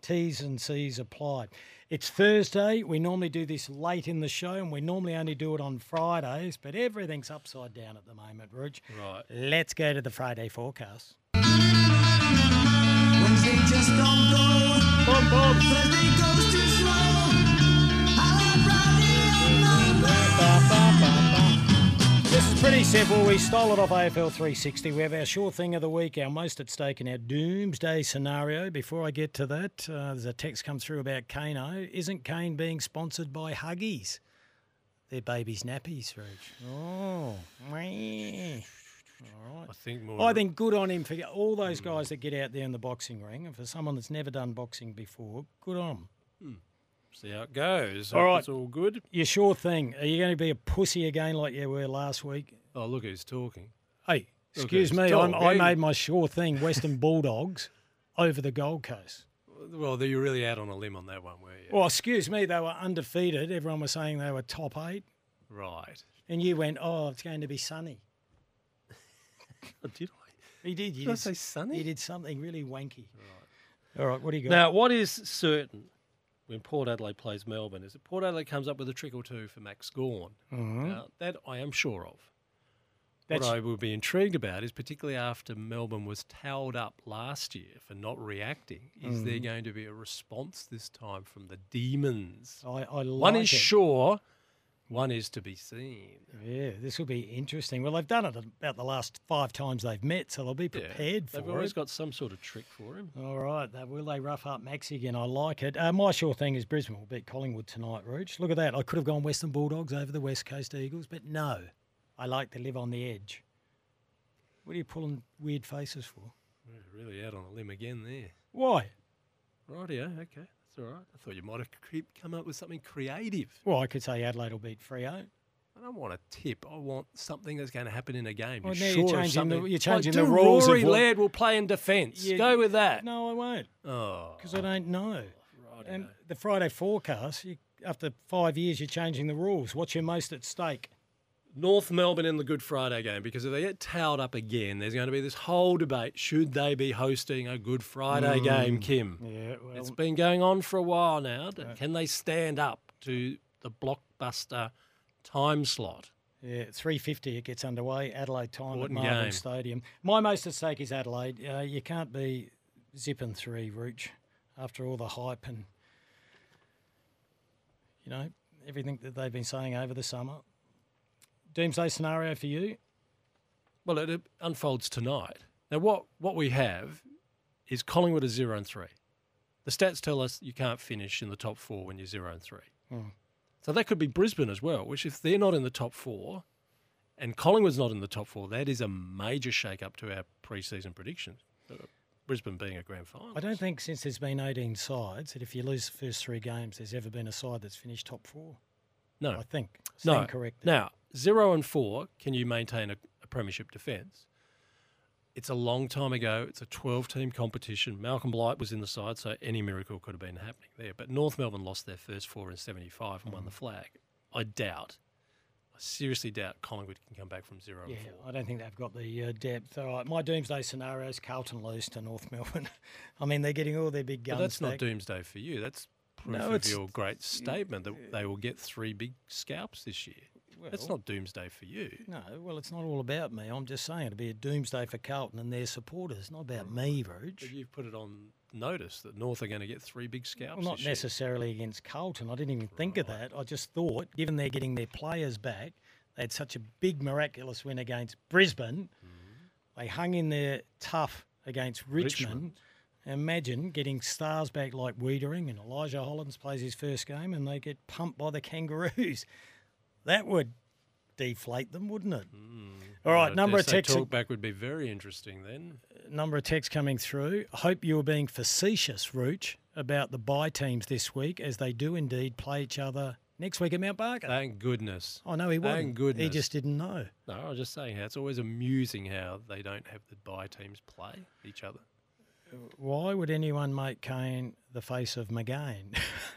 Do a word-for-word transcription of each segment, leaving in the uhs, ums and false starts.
T's and C's apply. It's Thursday. We normally do this late in the show, and we normally only do it on Fridays, but everything's upside down at the moment, Rog. Right. Let's go to the Friday forecast. Wednesday just don't go. Boom, boom. Thursday goes too slow. I love Friday and Monday. This is pretty simple. We stole it off A F L three sixty. We have our sure thing of the week, our most at stake in our doomsday scenario. Before I get to that, uh, there's a text come through about Kano. Isn't Kane being sponsored by Huggies? They're baby's nappies, Rog. Oh, meh. All right. I think more. I think good on him for all those guys that get out there in the boxing ring. And for someone that's never done boxing before, good on them. See how it goes. All right. It's all good. Your sure thing. Are you going to be a pussy again like you were last week? Oh, look who's talking. Hey, excuse who's me. I'm, I talking. made my sure thing, Western Bulldogs, over the Gold Coast. Well, you're really out on a limb on that one, were you? Well, excuse me. They were undefeated. Everyone was saying they were top eight. Right. And you went, oh, it's going to be sunny. Oh, did I? He did. You Did I did, say sunny? He did something really wanky. Right. All right, what do you got? Now, what is certain when Port Adelaide plays Melbourne is that Port Adelaide comes up with a trick or two for Max Gawn. Mhm. Now, that I am sure of. That's- What I will be intrigued about is particularly after Melbourne was towed up last year for not reacting, is there Mm-hmm. going to be a response this time from the Demons? I, I like One is it. sure, one is to be seen. Yeah, this will be interesting. Well, they've done it about the last five times they've met, so they'll be Yeah, prepared They've for always it. got some sort of trick for him. All right, they, will they rough up Maxi again? I like it. Uh, my sure thing is Brisbane will beat Collingwood tonight, Rog. Look at that. I could have gone Western Bulldogs over the West Coast Eagles, but no. I like to live on the edge. What are you pulling weird faces for? We're really out on a limb again there. Why? Rightio, okay, that's all right. I thought you might have cre- come up with something creative. Well, I could say Adelaide will beat Freo. I don't want a tip. I want something that's going to happen in a game. Well, You're now sure you're of changing the- something. you're changing Like, the do rules of Rory what- Laird will play in defence. Yeah, Go with that. No, I won't, Oh, because I don't know. rightio. And the Friday forecast, you, after five years, you're changing the rules. What's your most at stake? North Melbourne in the Good Friday game, because if they get towed up again, there's going to be this whole debate. Should they be hosting a Good Friday game, Kim? Yeah, well, It's been going on for a while now. Can they stand up to the blockbuster time slot? yeah, three fifty it gets underway, Adelaide time Important at Marvel game. Stadium. My most at stake is Adelaide. Uh, you can't be zipping three, Rooch, after all the hype and, you know, everything that they've been saying over the summer. Doomsday scenario for you? Well, it, it unfolds tonight. Now, what, what we have is Collingwood is zero and three. The stats tell us you can't finish in the top four when you're zero and three. Hmm. So that could be Brisbane as well, which if they're not in the top four and Collingwood's not in the top four, that is a major shake-up to our pre-season predictions. Uh, Brisbane being a grand final. I don't think since there's been eighteen sides that if you lose the first three games, there's ever been a side that's finished top four. No. I think. No. Stand corrected. Now, zero and four, can you maintain a, a premiership defence? It's a long time ago. It's a twelve-team competition. Malcolm Blight was in the side, so any miracle could have been happening there. But North Melbourne lost their first four in seventy-five and won the flag. I doubt, I seriously doubt Collingwood can come back from zero Yeah, and four. I don't think they've got the uh, depth. All right, my doomsday scenario is Carlton lose to North Melbourne. I mean, they're getting all their big guns But that's not back. doomsday for you. That's proof No, of it's- your great statement that they will get three big scalps this year. That's Well- not doomsday for you. No, well, it's not all about me. I'm just saying it'll be a doomsday for Carlton and their supporters, not about me, Roach. But you've put it on notice that North are going to get three big scalps Well, not this year. necessarily against Carlton. I didn't even think of that. I just thought, given they're getting their players back, they had such a big, miraculous win against Brisbane. They hung in there tough against Richmond. Richmond. Imagine getting stars back like Wiedering and Elijah Hollins plays his first game and they get pumped by the Kangaroos. That would deflate them, wouldn't it? All right, I number dare of say texts. talk back would be very interesting then. Number of texts coming through. I hope you were being facetious, Rooch, about the bye teams this week, as they do indeed play each other next week at Mount Barker. Thank goodness. Oh, no, he wasn't. Thank goodness. He just didn't know. No, I was just saying how it's always amusing how they don't have the bye teams play each other. Why would anyone make Kane the face of McGain?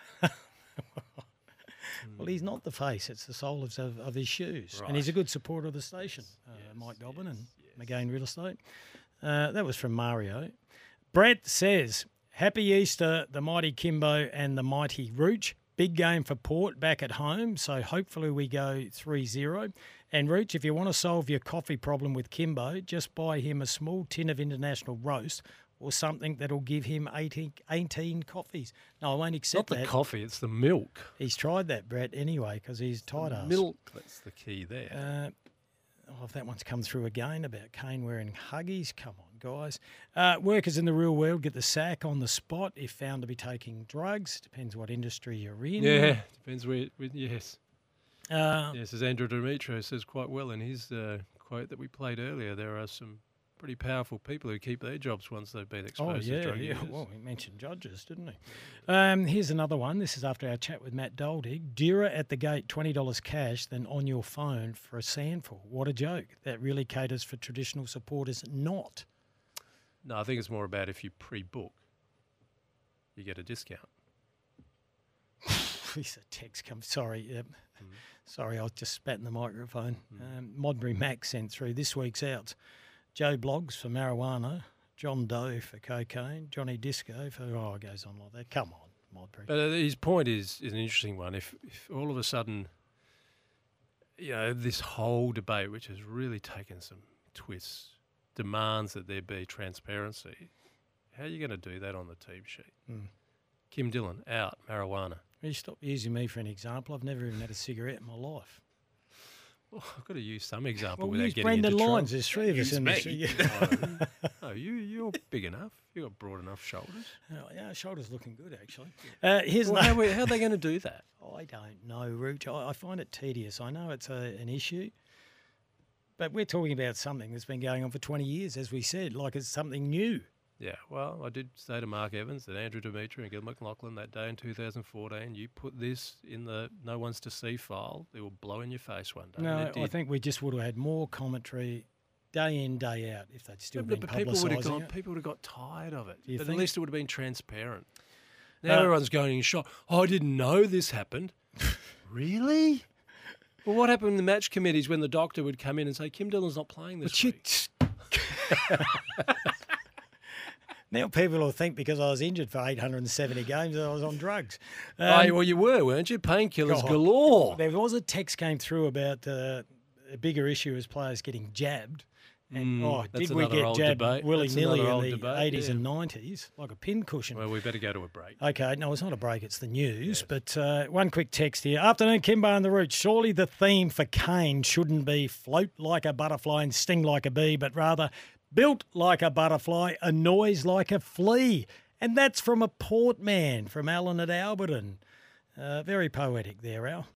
Well, he's not the face. It's the soul of, of his shoes. And he's a Right. good supporter of the station, uh, Mike Dobbin and McGain Real Estate. Uh, that was from Mario. Brett says, Happy Easter, the mighty Kimbo and the mighty Rooch. Big game for Port back at home, so hopefully we go three zero. And Rooch, if you want to solve your coffee problem with Kimbo, just buy him a small tin of International Roast or something that'll give him eighteen, eighteen coffees. No, I won't Not accept the that. coffee, it's the milk. He's tried that, Brett, anyway, because he's tight ass. Milk, that's the key there. Uh, oh, if that one's come through again about Kane wearing Huggies, come on, guys. Uh, workers in the real world get the sack on the spot if found to be taking drugs. Depends what industry you're in. yeah, depends where, where yes. Uh, Yes, as Andrew Demetrio says quite well in his uh, quote that we played earlier, there are some pretty powerful people who keep their jobs once they've been Oh, exposed yeah, to drug yeah. users. Well, he mentioned judges, didn't he? Um, here's another one. This is after our chat with Matt Doldig. Dearer at the gate, twenty dollars cash than on your phone for a sandful. What a joke. That really caters for traditional supporters, not. No, I think it's more about if you pre-book, you get a discount. Please, a text comes. Sorry. Yep. Mm. Sorry, I was just spat in the microphone. Um, Modbury Max sent through this week's outs. Joe Bloggs for marijuana, John Doe for cocaine, Johnny Disco for, oh, it goes on like that. Come on, Modbury. But uh, his point is, is an interesting one. If, if all of a sudden, you know, this whole debate, which has really taken some twists, demands that there be transparency, how are you going to do that on the team sheet? Mm. Kim Dillon, out, marijuana. You stop using me for an example. I've never even had a cigarette in my life. Well, I've got to use some example Well, without use getting Brendan into Lyons. trouble. There's three of us Use in me. this. Oh, no, you, you're big enough. You've got broad enough shoulders. Oh, yeah, shoulders looking good, actually. Uh, here's Well, no- how, we- how are they going to do that? I don't know, Rooch. I, I find it tedious. I know it's a, an issue, but we're talking about something that's been going on for twenty years, as we said, like it's something new. Yeah, well, I did say to Mark Evans that Andrew Demetri and Gil McLaughlin that day in two thousand fourteen, you put this in the no one's to see file, it will blow in your face one day. No, And it I did. think we just would have had more commentary day in, day out if they'd still But- been but people would have publicising gone. it. People would have got tired of it. Do you But think? at least it would have been transparent. Now Uh, everyone's going in shock. Oh, I didn't know this happened. Really? Well, what happened in the match committees when the doctor would come in and say Kim Dillon's not playing this But you- week? Now people will think because I was injured for eight hundred seventy games that I was on drugs. oh, Um, well, you were, weren't you? Painkillers God. galore. There was a text came through about uh, a bigger issue as players getting jabbed. And, Mm, oh, that's did we another get old jabbed debate. willy-nilly That's another in old the debate, eighties yeah. and nineties, like a pin cushion? Well, we better go to a break. Okay, no, it's not a break, it's the news. But uh, one quick text here. Afternoon, Kimbo and the Roots. Surely the theme for Kane shouldn't be float like a butterfly and sting like a bee, but rather built like a butterfly, annoys like a flea. And that's from a Port man, from Alan at Alberton. Uh, very poetic there, Al.